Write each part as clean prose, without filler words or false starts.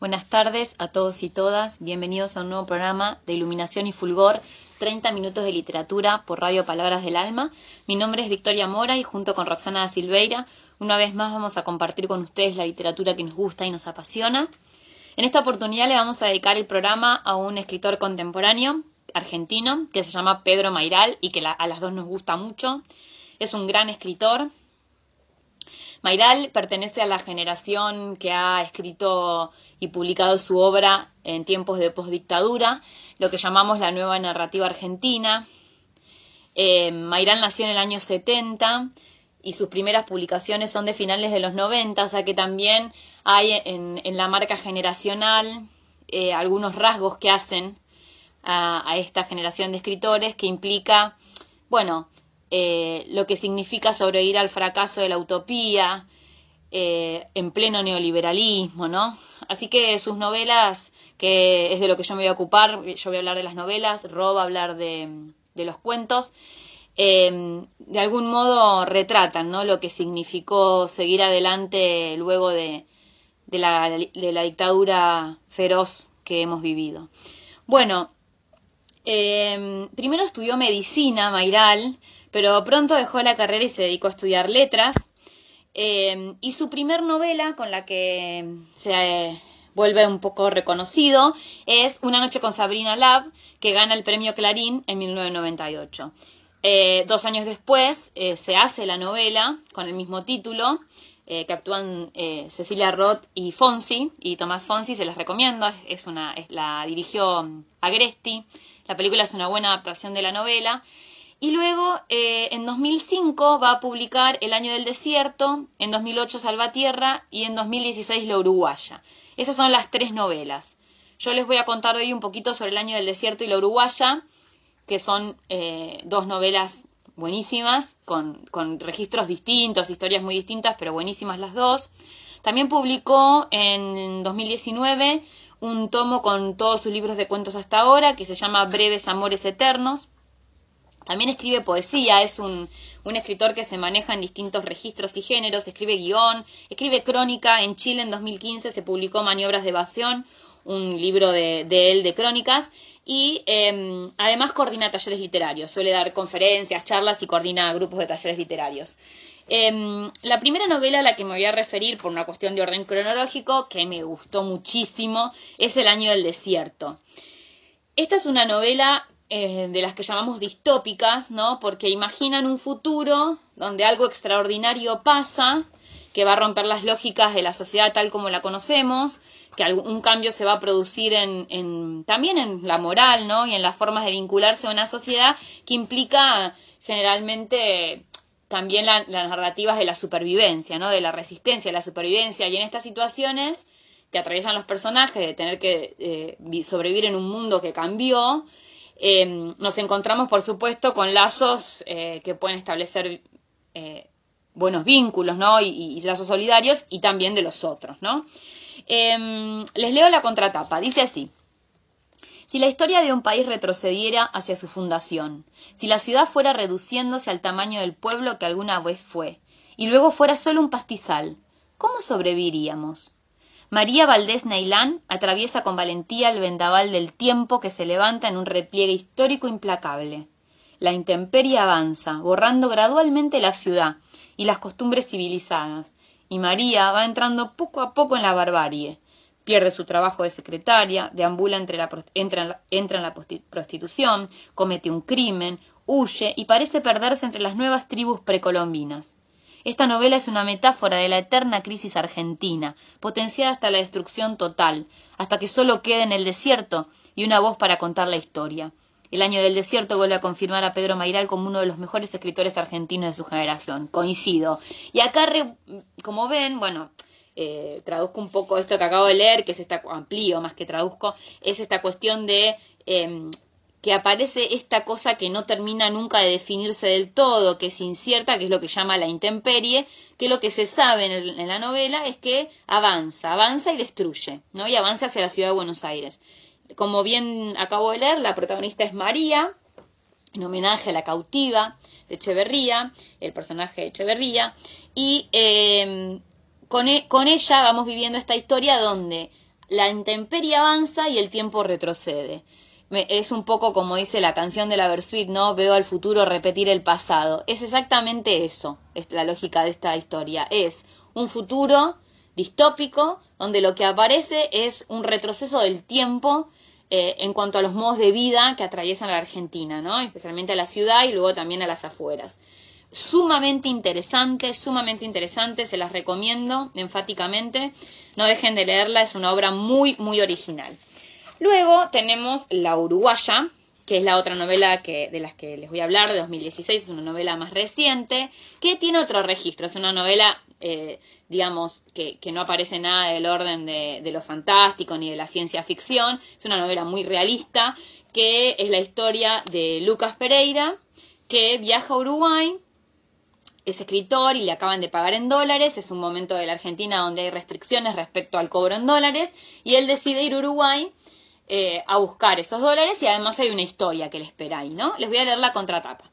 Buenas tardes a todos y todas. Bienvenidos a un nuevo programa de Iluminación y Fulgor, 30 minutos de literatura por Radio Palabras del Alma. Mi nombre es Victoria Mora y junto con Roxana da Silveira, una vez más vamos a compartir con ustedes la literatura que nos gusta y nos apasiona. En esta oportunidad le vamos a dedicar el programa a un escritor contemporáneo argentino que se llama Pedro Mayral y que a las dos nos gusta mucho. Es un gran escritor. Mayral pertenece a la generación que ha escrito y publicado su obra en tiempos de postdictadura, lo que llamamos la nueva narrativa argentina. Mayral nació en el año 70 y sus primeras publicaciones son de finales de los 90, o sea que también hay en la marca generacional algunos rasgos que hacen a esta generación de escritores que implica, lo que significa sobrevivir al fracaso de la utopía en pleno neoliberalismo, ¿no? Así que sus novelas, que es de lo que yo me voy a ocupar, yo voy a hablar de las novelas, Ro va a hablar de los cuentos, de algún modo retratan, ¿no?, lo que significó seguir adelante luego de la dictadura feroz que hemos vivido. Bueno, primero estudió medicina, Mayral, pero pronto dejó la carrera y se dedicó a estudiar letras. Y su primer novela, con la que se vuelve un poco reconocido, es Una noche con Sabrina Lab, que gana el premio Clarín en 1998. 2 años después se hace la novela con el mismo título, que actúan Cecilia Roth y Fonsi, y Tomás Fonsi, se las recomiendo, la dirigió Agresti. La película es una buena adaptación de la novela. Y luego, en 2005, va a publicar El año del desierto, en 2008 Salvatierra y en 2016 La uruguaya. Esas son las 3 novelas. Yo les voy a contar hoy un poquito sobre El año del desierto y La uruguaya, que son 2 novelas buenísimas, con registros distintos, historias muy distintas, pero buenísimas las dos. También publicó en 2019 un tomo con todos sus libros de cuentos hasta ahora, que se llama Breves Amores Eternos. También escribe poesía, es un escritor que se maneja en distintos registros y géneros, escribe guión, escribe crónica. En Chile en 2015 se publicó Maniobras de evasión, un libro de él de crónicas, y además coordina talleres literarios, suele dar conferencias, charlas y coordina grupos de talleres literarios. La primera novela a la que me voy a referir por una cuestión de orden cronológico, que me gustó muchísimo, es El año del desierto. Esta es una novela de las que llamamos distópicas, ¿no?, porque imaginan un futuro donde algo extraordinario pasa, que va a romper las lógicas de la sociedad tal como la conocemos, que un cambio se va a producir también en la moral, ¿no?, y en las formas de vincularse a una sociedad, que implica generalmente también las narrativas de la supervivencia, ¿no?, de la resistencia, de la supervivencia, y en estas situaciones que atraviesan los personajes de tener que sobrevivir en un mundo que cambió, nos encontramos, por supuesto, con lazos que pueden establecer buenos vínculos, ¿no?, y lazos solidarios, y también de los otros, ¿no? Les leo la contratapa. Dice así: si la historia de un país retrocediera hacia su fundación, si la ciudad fuera reduciéndose al tamaño del pueblo que alguna vez fue, y luego fuera solo un pastizal, ¿cómo sobreviviríamos? María Valdés Neilán atraviesa con valentía el vendaval del tiempo que se levanta en un repliegue histórico implacable. La intemperie avanza, borrando gradualmente la ciudad y las costumbres civilizadas, y María va entrando poco a poco en la barbarie. Pierde su trabajo de secretaria, deambula entra en la prostitución, comete un crimen, huye y parece perderse entre las nuevas tribus precolombinas. Esta novela es una metáfora de la eterna crisis argentina, potenciada hasta la destrucción total, hasta que solo quede en el desierto y una voz para contar la historia. El año del desierto vuelve a confirmar a Pedro Mayral como uno de los mejores escritores argentinos de su generación. Coincido. Y acá, como ven, traduzco un poco esto que acabo de leer, que es amplío más que traduzco, es esta cuestión de que aparece esta cosa que no termina nunca de definirse del todo, que es incierta, que es lo que llama la intemperie, que lo que se sabe en la novela es que avanza y destruye, ¿no?, y avanza hacia la ciudad de Buenos Aires. Como bien acabo de leer, la protagonista es María, en homenaje a la cautiva de Echeverría, el personaje de Echeverría, y con ella vamos viviendo esta historia donde la intemperie avanza y el tiempo retrocede. Es un poco como dice la canción de la Versuit, ¿no? Veo al futuro repetir el pasado. Es exactamente eso, es la lógica de esta historia. Es un futuro distópico donde lo que aparece es un retroceso del tiempo en cuanto a los modos de vida que atraviesan a la Argentina, ¿no? Especialmente a la ciudad y luego también a las afueras. Sumamente interesante, se las recomiendo enfáticamente. No dejen de leerla, es una obra muy, muy original. Luego tenemos La Uruguaya, que es la otra novela de las que les voy a hablar, de 2016, es una novela más reciente, que tiene otro registro, es una novela, digamos, que no aparece nada del orden de lo fantástico ni de la ciencia ficción, es una novela muy realista, que es la historia de Lucas Pereira, que viaja a Uruguay, es escritor y le acaban de pagar en dólares, es un momento de la Argentina donde hay restricciones respecto al cobro en dólares, y él decide ir a Uruguay a buscar esos dólares y además hay una historia que le espera ahí, ¿no? Les voy a leer la contratapa.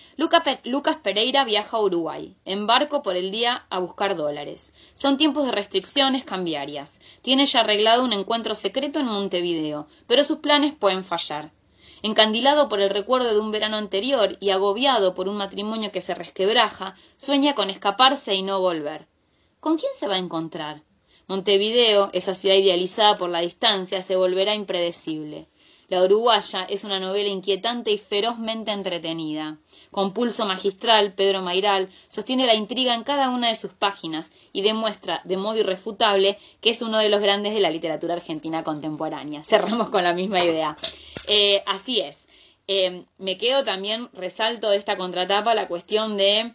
Lucas Pereira viaja a Uruguay, en barco por el día a buscar dólares. Son tiempos de restricciones cambiarias. Tiene ya arreglado un encuentro secreto en Montevideo, pero sus planes pueden fallar. Encandilado por el recuerdo de un verano anterior y agobiado por un matrimonio que se resquebraja, sueña con escaparse y no volver. ¿Con quién se va a encontrar? Montevideo, esa ciudad idealizada por la distancia, se volverá impredecible. La Uruguaya es una novela inquietante y ferozmente entretenida. Con pulso magistral, Pedro Mayral sostiene la intriga en cada una de sus páginas y demuestra de modo irrefutable que es uno de los grandes de la literatura argentina contemporánea. Cerramos con la misma idea. Así es. Me quedo también, resalto de esta contratapa la cuestión de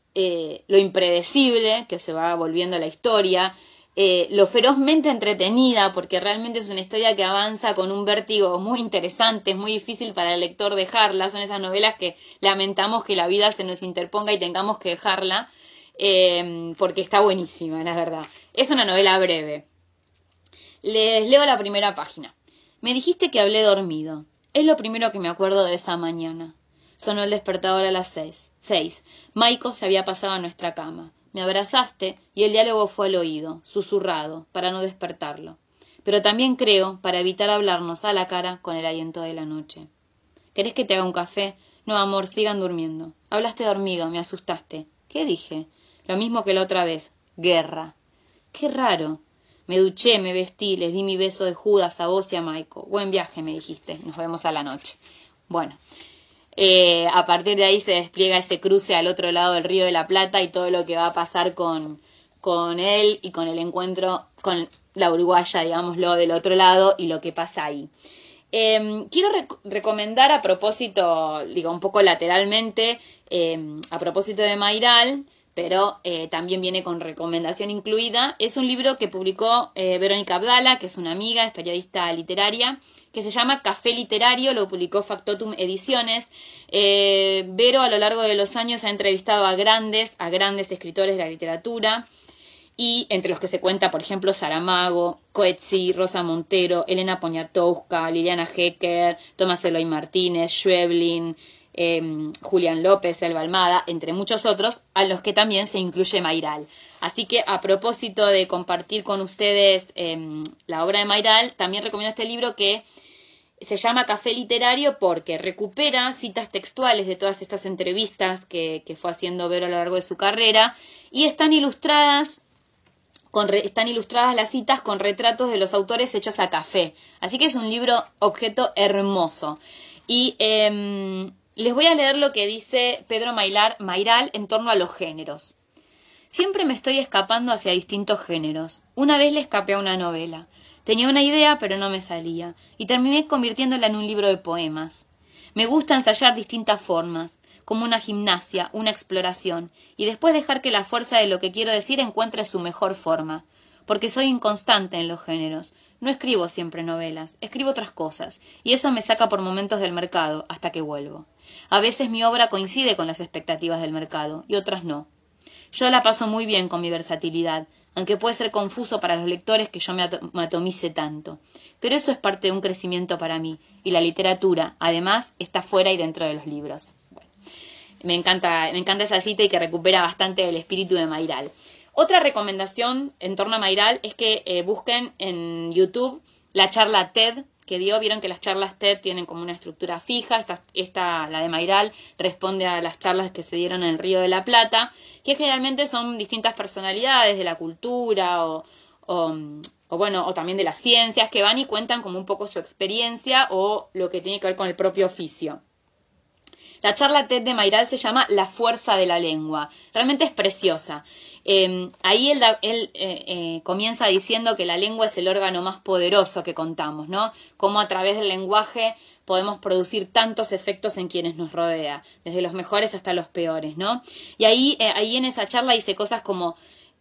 lo impredecible que se va volviendo la historia, lo ferozmente entretenida, porque realmente es una historia que avanza con un vértigo muy interesante, es muy difícil para el lector dejarla, son esas novelas que lamentamos que la vida se nos interponga y tengamos que dejarla, porque está buenísima, la verdad. Es una novela breve. Les leo la primera página. Me dijiste que hablé dormido. Es lo primero que me acuerdo de esa mañana. Sonó el despertador a las 6. Maiko se había pasado a nuestra cama. Me abrazaste y el diálogo fue al oído, susurrado, para no despertarlo. Pero también creo, para evitar hablarnos a la cara con el aliento de la noche. ¿Querés que te haga un café? No, amor, sigan durmiendo. Hablaste dormido, me asustaste. ¿Qué dije? Lo mismo que la otra vez. Guerra. Qué raro. Me duché, me vestí, les di mi beso de Judas a vos y a Maiko. Buen viaje, me dijiste. Nos vemos a la noche. Bueno. A partir de ahí se despliega ese cruce al otro lado del Río de la Plata y todo lo que va a pasar con él y con el encuentro con la uruguaya, digámoslo, del otro lado y lo que pasa ahí. Quiero recomendar a propósito, digo un poco lateralmente, a propósito de Mayral, pero también viene con recomendación incluida. Es un libro que publicó Verónica Abdala, que es una amiga, es periodista literaria, que se llama Café Literario, lo publicó Factotum Ediciones. Vero a lo largo de los años ha entrevistado a grandes escritores de la literatura, y entre los que se cuenta, por ejemplo, Saramago, Coetzee, Rosa Montero, Elena Poniatowska, Liliana Hecker, Tomás Eloy Martínez, Schweblin, Julián López, Elba Almada, entre muchos otros, a los que también se incluye Mayral. Así que a propósito de compartir con ustedes la obra de Mayral, también recomiendo este libro que se llama Café Literario porque recupera citas textuales de todas estas entrevistas que fue haciendo Vero a lo largo de su carrera y están ilustradas las citas con retratos de los autores hechos a café. Así que es un libro objeto hermoso. Y les voy a leer lo que dice Pedro Mayral en torno a los géneros. Siempre me estoy escapando hacia distintos géneros. Una vez le escapé a una novela. Tenía una idea, pero no me salía, y terminé convirtiéndola en un libro de poemas. Me gusta ensayar distintas formas, como una gimnasia, una exploración, y después dejar que la fuerza de lo que quiero decir encuentre su mejor forma, porque soy inconstante en los géneros. No escribo siempre novelas, escribo otras cosas, y eso me saca por momentos del mercado, hasta que vuelvo. A veces mi obra coincide con las expectativas del mercado, y otras no. Yo la paso muy bien con mi versatilidad, aunque puede ser confuso para los lectores que yo me atomice tanto. Pero eso es parte de un crecimiento para mí, y la literatura, además, está fuera y dentro de los libros. Bueno, me encanta esa cita y que recupera bastante el espíritu de Mayral. Otra recomendación en torno a Mayral es que busquen en YouTube la charla TED que dio. Vieron que las charlas TED tienen como una estructura fija. Esta, la de Mayral, responde a las charlas que se dieron en el Río de la Plata, que generalmente son distintas personalidades de la cultura o también de las ciencias, que van y cuentan como un poco su experiencia o lo que tiene que ver con el propio oficio. La charla TED de Mayral se llama La fuerza de la lengua. Realmente es preciosa. Ahí él comienza diciendo que la lengua es el órgano más poderoso que contamos, ¿no? Cómo a través del lenguaje podemos producir tantos efectos en quienes nos rodea, desde los mejores hasta los peores, ¿no? Y ahí en esa charla dice cosas como,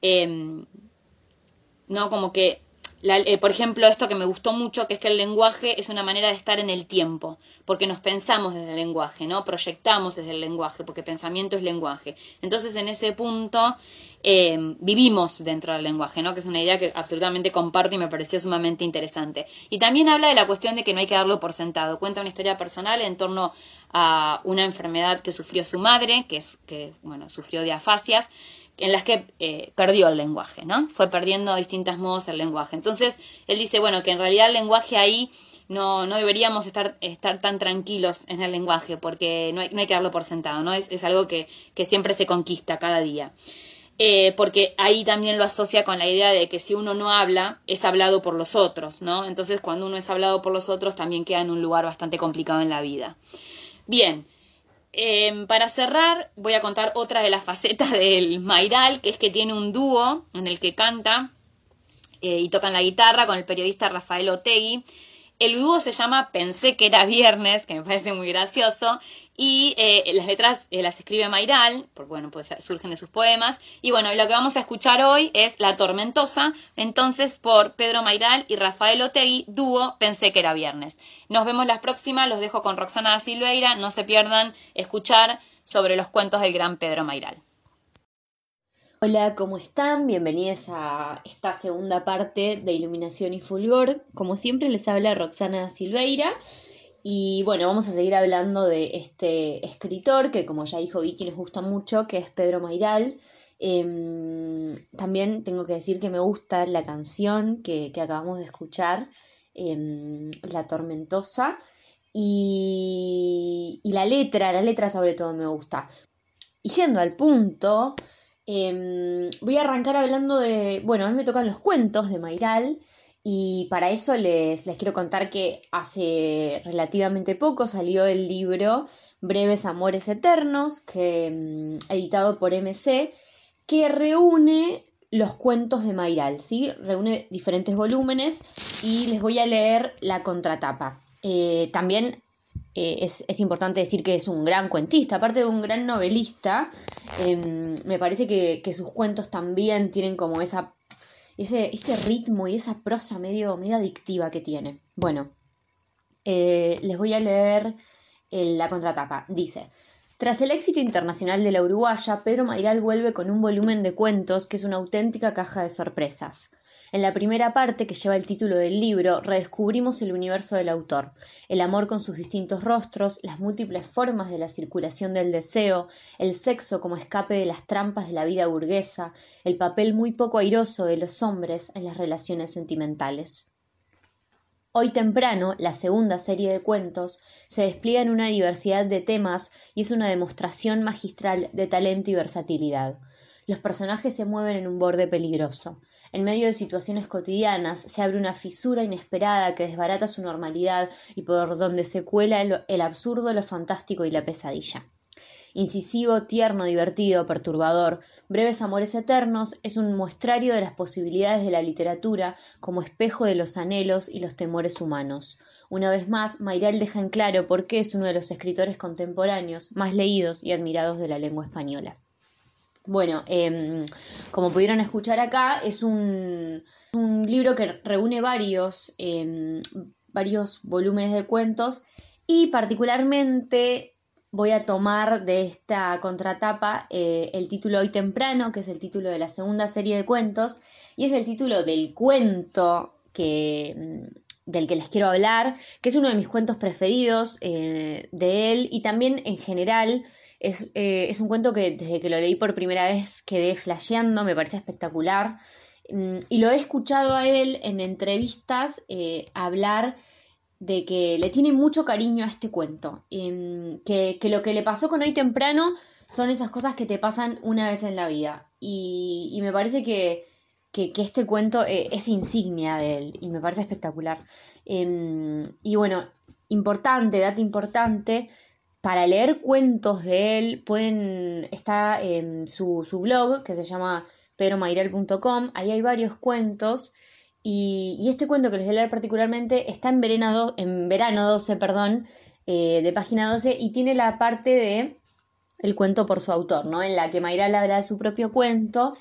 ¿no? Como que por ejemplo, esto que me gustó mucho, que es que el lenguaje es una manera de estar en el tiempo, porque nos pensamos desde el lenguaje, ¿no? Proyectamos desde el lenguaje, porque pensamiento es lenguaje. Entonces, en ese punto, vivimos dentro del lenguaje, ¿no? Que es una idea que absolutamente comparto y me pareció sumamente interesante. Y también habla de la cuestión de que no hay que darlo por sentado. Cuenta una historia personal en torno a una enfermedad que sufrió su madre, que sufrió de afasias, en las que perdió el lenguaje, ¿no? Fue perdiendo de distintos modos el lenguaje. Entonces, él dice, que en realidad el lenguaje ahí no deberíamos estar tan tranquilos en el lenguaje, porque no hay que darlo por sentado, ¿no? Es algo que siempre se conquista cada día. Porque ahí también lo asocia con la idea de que si uno no habla, es hablado por los otros, ¿no? Entonces, cuando uno es hablado por los otros, también queda en un lugar bastante complicado en la vida. Bien. Para cerrar, voy a contar otra de las facetas del Mayral, que es que tiene un dúo en el que canta y tocan la guitarra con el periodista Rafael Otegui. El dúo se llama Pensé que era viernes, que me parece muy gracioso, y las letras las escribe Mayral, porque pues surgen de sus poemas, y lo que vamos a escuchar hoy es La Tormentosa, entonces por Pedro Mayral y Rafael Otegui, dúo Pensé que era viernes. Nos vemos la próxima, los dejo con Roxana da Silveira, no se pierdan escuchar sobre los cuentos del gran Pedro Mayral. Hola, ¿cómo están? Bienvenidos a esta segunda parte de Iluminación y Fulgor. Como siempre les habla Roxana Silveira y vamos a seguir hablando de este escritor que, como ya dijo Vicky, nos gusta mucho, que es Pedro Mayral. También tengo que decir que me gusta la canción que acabamos de escuchar, La Tormentosa, y la letra sobre todo me gusta. Y yendo al punto... voy a arrancar hablando de... a mí me tocan los cuentos de Mayral y para eso les quiero contar que hace relativamente poco salió el libro Breves Amores Eternos, que editado por MC, que reúne los cuentos de Mayral, ¿sí? Reúne diferentes volúmenes y les voy a leer la contratapa. También es importante decir que es un gran cuentista, aparte de un gran novelista. Me parece que sus cuentos también tienen como ese ritmo y esa prosa medio adictiva que tiene. Les voy a leer la contratapa. Dice: tras el éxito internacional de la uruguaya, Pedro Mayral vuelve con un volumen de cuentos que es una auténtica caja de sorpresas. En la primera parte, que lleva el título del libro, redescubrimos el universo del autor, el amor con sus distintos rostros, las múltiples formas de la circulación del deseo, el sexo como escape de las trampas de la vida burguesa, el papel muy poco airoso de los hombres en las relaciones sentimentales. Hoy temprano, la segunda serie de cuentos se despliega en una diversidad de temas y es una demostración magistral de talento y versatilidad. Los personajes se mueven en un borde peligroso. En medio de situaciones cotidianas se abre una fisura inesperada que desbarata su normalidad y por donde se cuela el absurdo, lo fantástico y la pesadilla. Incisivo, tierno, divertido, perturbador, Breves Amores Eternos es un muestrario de las posibilidades de la literatura como espejo de los anhelos y los temores humanos. Una vez más, Mayral deja en claro por qué es uno de los escritores contemporáneos más leídos y admirados de la lengua española. Como pudieron escuchar acá, es un libro que reúne varios volúmenes de cuentos y particularmente voy a tomar de esta contratapa el título Hoy temprano, que es el título de la segunda serie de cuentos y es el título del cuento del que les quiero hablar, que es uno de mis cuentos preferidos de él y también en general Es un cuento que desde que lo leí por primera vez quedé flasheando, me parece espectacular. Y lo he escuchado a él en entrevistas hablar de que le tiene mucho cariño a este cuento, que lo que le pasó con Hoy Temprano son esas cosas que te pasan una vez en la vida. Y me parece que este cuento es insignia de él y me parece espectacular. Y bueno, dato importante, para leer cuentos de él está su blog que se llama pedromairal.com, ahí hay varios cuentos y este cuento que les voy a leer particularmente está en verano 12, perdón, de página 12 y tiene la parte de el cuento por su autor, ¿no? En la que Mayral habla de su propio cuento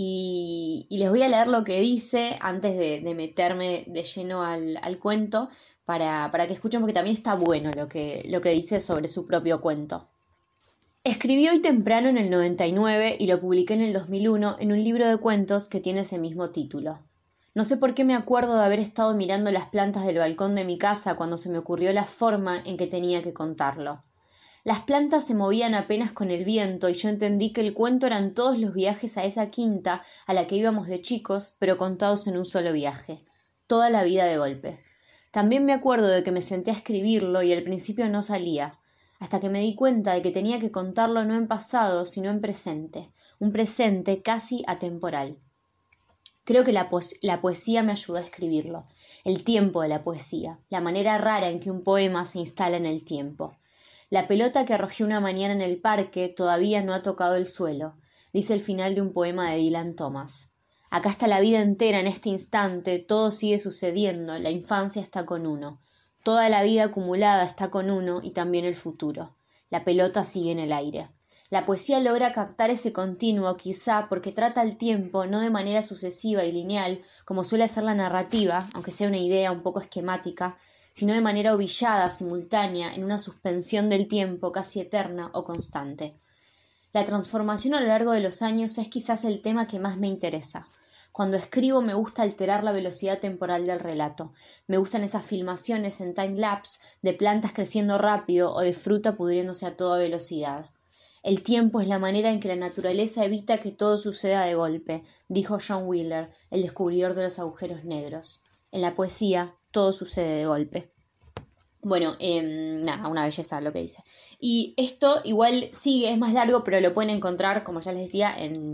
y les voy a leer lo que dice antes de meterme de lleno al cuento para que escuchen porque también está bueno lo que dice sobre su propio cuento. Escribí Hoy Temprano en el 99 y lo publiqué en el 2001 en un libro de cuentos que tiene ese mismo título. No sé por qué me acuerdo de haber estado mirando las plantas del balcón de mi casa cuando se me ocurrió la forma en que tenía que contarlo. Las plantas se movían apenas con el viento y yo entendí que el cuento eran todos los viajes a esa quinta a la que íbamos de chicos, pero contados en un solo viaje. Toda la vida de golpe. También me acuerdo de que me senté a escribirlo y al principio no salía, hasta que me di cuenta de que tenía que contarlo no en pasado, sino en presente, un presente casi atemporal. Creo que la poesía me ayudó a escribirlo, el tiempo de la poesía, la manera rara en que un poema se instala en el tiempo. La pelota que arrojé una mañana en el parque todavía no ha tocado el suelo, dice el final de un poema de Dylan Thomas. Acá está la vida entera en este instante, todo sigue sucediendo, la infancia está con uno, toda la vida acumulada está con uno y también el futuro. La pelota sigue en el aire. La poesía logra captar ese continuo, quizá porque trata el tiempo no de manera sucesiva y lineal, como suele ser la narrativa, aunque sea una idea un poco esquemática, sino de manera ovillada, simultánea, en una suspensión del tiempo casi eterna o constante. La transformación a lo largo de los años es quizás el tema que más me interesa. Cuando escribo me gusta alterar la velocidad temporal del relato. Me gustan esas filmaciones en time-lapse de plantas creciendo rápido o de fruta pudriéndose a toda velocidad. El tiempo es la manera en que la naturaleza evita que todo suceda de golpe, dijo John Wheeler, el descubridor de los agujeros negros. En la poesía todo sucede de golpe. Bueno, nada, una belleza lo que dice. Y esto igual sigue, es más largo, pero lo pueden encontrar, como ya les decía,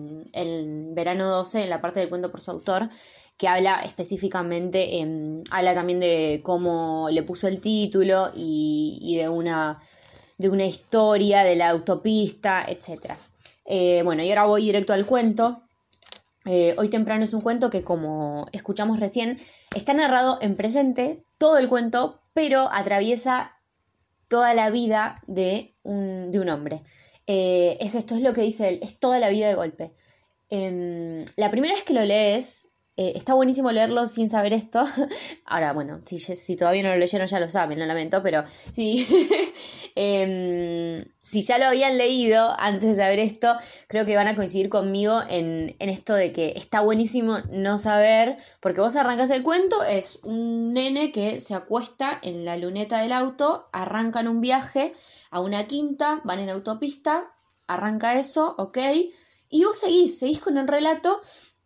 en Verano 12, en la parte del cuento por su autor, que habla específicamente, habla también de cómo le puso el título y de una historia, de la autopista, etc. Bueno, y ahora voy directo al cuento. Hoy Temprano es un cuento que, como escuchamos recién, está narrado en presente, todo el cuento, pero atraviesa toda la vida de un hombre. Esto es lo que dice él, es toda la vida de golpe. La primera vez que lo lees, está buenísimo leerlo sin saber esto. Ahora, bueno, si todavía no lo leyeron ya lo saben, lo lamento, pero sí. Si ya lo habían leído antes de saber esto, creo que van a coincidir conmigo en esto de que está buenísimo no saber, porque vos arrancas el cuento, es un nene que se acuesta en la luneta del auto, arrancan un viaje a una quinta, van en autopista, arranca eso, ok, y vos seguís con el relato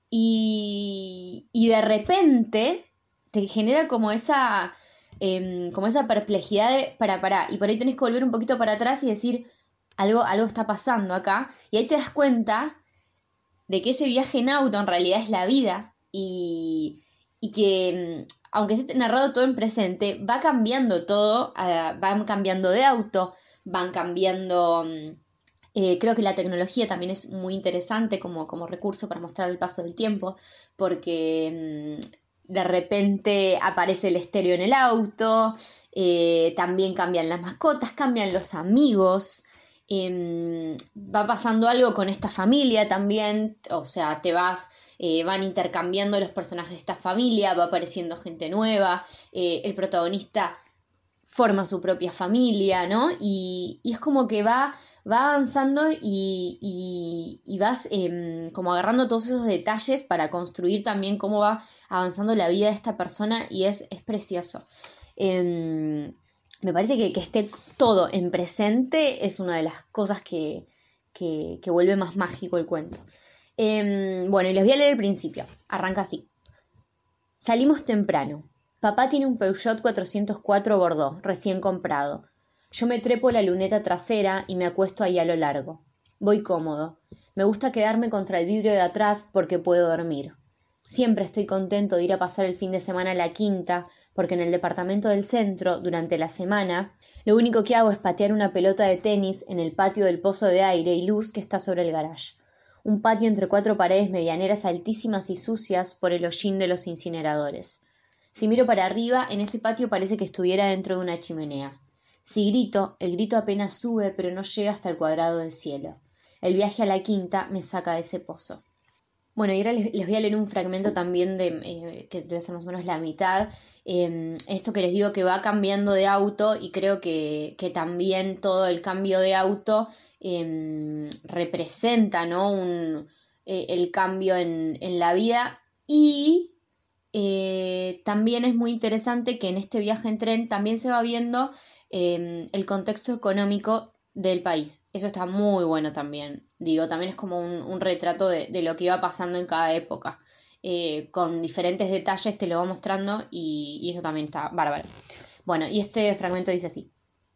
y de repente te genera como esa perplejidad de para, y por ahí tenés que volver un poquito para atrás y decir, algo está pasando acá, y ahí te das cuenta de que ese viaje en auto en realidad es la vida, y que aunque esté narrado todo en presente, va cambiando todo, van cambiando de auto, van cambiando. Creo que la tecnología también es muy interesante como recurso para mostrar el paso del tiempo, porque de repente aparece el estéreo en el auto, también cambian las mascotas, cambian los amigos, va pasando algo con esta familia también, o sea, van intercambiando los personajes de esta familia, va apareciendo gente nueva, el protagonista forma su propia familia, ¿no? Y es como que va avanzando y vas como agarrando todos esos detalles para construir también cómo va avanzando la vida de esta persona y es precioso. me parece que esté todo en presente es una de las cosas que vuelve más mágico el cuento. Bueno, y les voy a leer el principio. Arranca así. Salimos temprano. Papá tiene un Peugeot 404 Bordeaux, recién comprado. Yo me trepo la luneta trasera y me acuesto ahí a lo largo. Voy cómodo. Me gusta quedarme contra el vidrio de atrás porque puedo dormir. Siempre estoy contento de ir a pasar el fin de semana a la quinta, porque en el departamento del centro, durante la semana, lo único que hago es patear una pelota de tenis en el patio del pozo de aire y luz que está sobre el garage. Un patio entre 4 paredes medianeras altísimas y sucias por el hollín de los incineradores. Si miro para arriba, en ese patio parece que estuviera dentro de una chimenea. Si grito, el grito apenas sube, pero no llega hasta el cuadrado del cielo. El viaje a la quinta me saca de ese pozo. Bueno, y ahora les voy a leer un fragmento también que debe ser más o menos la mitad. Esto que les digo que va cambiando de auto y creo que también todo el cambio de auto representa, ¿no? El cambio en la vida. Y también es muy interesante que en este viaje en tren también se va viendo el contexto económico del país. Eso está muy bueno también. Digo, también es como un retrato de lo que iba pasando en cada época. Con diferentes detalles te lo va mostrando y eso también está bárbaro. Bueno, y este fragmento dice así.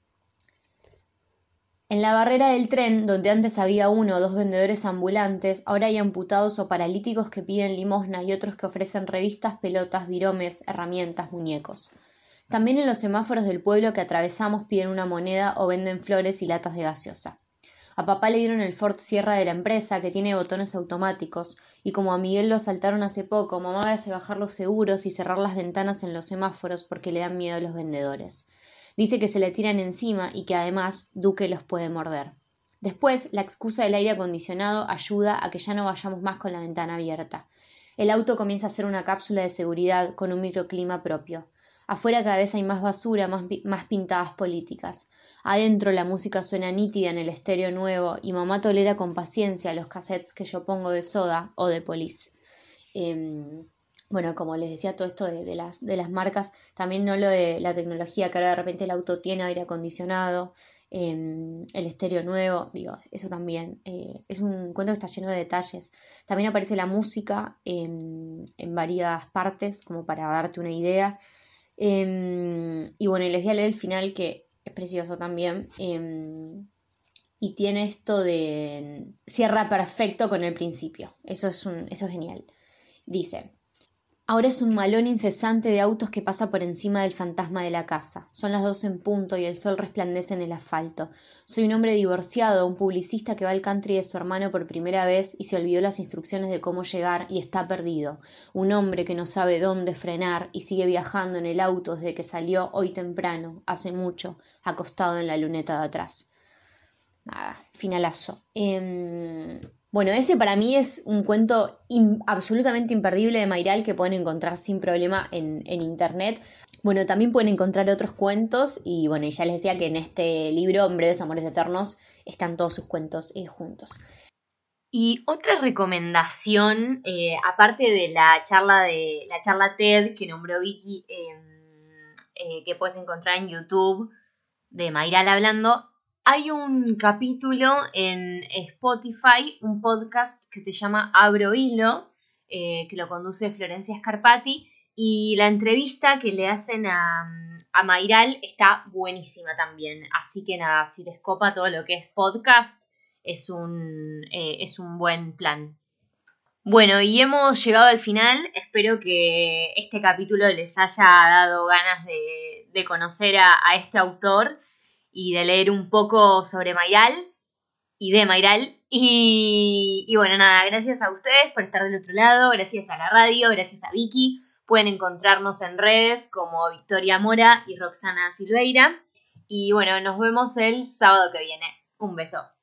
En la barrera del tren, donde antes había 1 o 2 vendedores ambulantes, ahora hay amputados o paralíticos que piden limosna y otros que ofrecen revistas, pelotas, viromes, herramientas, muñecos. También en los semáforos del pueblo que atravesamos piden una moneda o venden flores y latas de gaseosa. A papá le dieron el Ford Sierra de la empresa, que tiene botones automáticos, y como a Miguel lo asaltaron hace poco, mamá hace bajar los seguros y cerrar las ventanas en los semáforos porque le dan miedo a los vendedores. Dice que se le tiran encima y que además Duque los puede morder. Después, la excusa del aire acondicionado ayuda a que ya no vayamos más con la ventana abierta. El auto comienza a ser una cápsula de seguridad con un microclima propio. Afuera cada vez hay más basura, más pintadas políticas. Adentro la música suena nítida en el estéreo nuevo y mamá tolera con paciencia los cassettes que yo pongo de Soda o de Police. Bueno, como les decía, todo esto de las marcas, también no lo de la tecnología, que ahora de repente el auto tiene aire acondicionado, el estéreo nuevo, digo, eso también. Es un cuento que está lleno de detalles. También aparece la música en varias partes, como para darte una idea. Y bueno, les voy a leer el final que es precioso también. Y tiene esto de cierra perfecto con el principio. Eso es genial. Dice: ahora es un malón incesante de autos que pasa por encima del fantasma de la casa. Son las 2 en punto y el sol resplandece en el asfalto. Soy un hombre divorciado, un publicista que va al country de su hermano por primera vez y se olvidó las instrucciones de cómo llegar y está perdido. Un hombre que no sabe dónde frenar y sigue viajando en el auto desde que salió hoy temprano, hace mucho, acostado en la luneta de atrás. Nada, finalazo. Bueno, ese para mí es un cuento absolutamente imperdible de Mayral que pueden encontrar sin problema en internet. Bueno, también pueden encontrar otros cuentos y bueno, y ya les decía que en este libro, En breves amores eternos, están todos sus cuentos juntos. Y otra recomendación, aparte de la charla TED que nombró Vicky, que puedes encontrar en YouTube de Mayral hablando, hay un capítulo en Spotify, un podcast que se llama Abro Hilo, que lo conduce Florencia Scarpati, y la entrevista que le hacen a Mayral está buenísima también. Así que nada, si les copa todo lo que es podcast, es un buen plan. Bueno, y hemos llegado al final. Espero que este capítulo les haya dado ganas de conocer a este autor y de leer un poco sobre Mayral y de Mayral. Y bueno, nada, gracias a ustedes por estar del otro lado, gracias a la radio, gracias a Vicky. Pueden encontrarnos en redes como Victoria Mora y Roxana Silveira. Y bueno, nos vemos el sábado que viene. Un beso.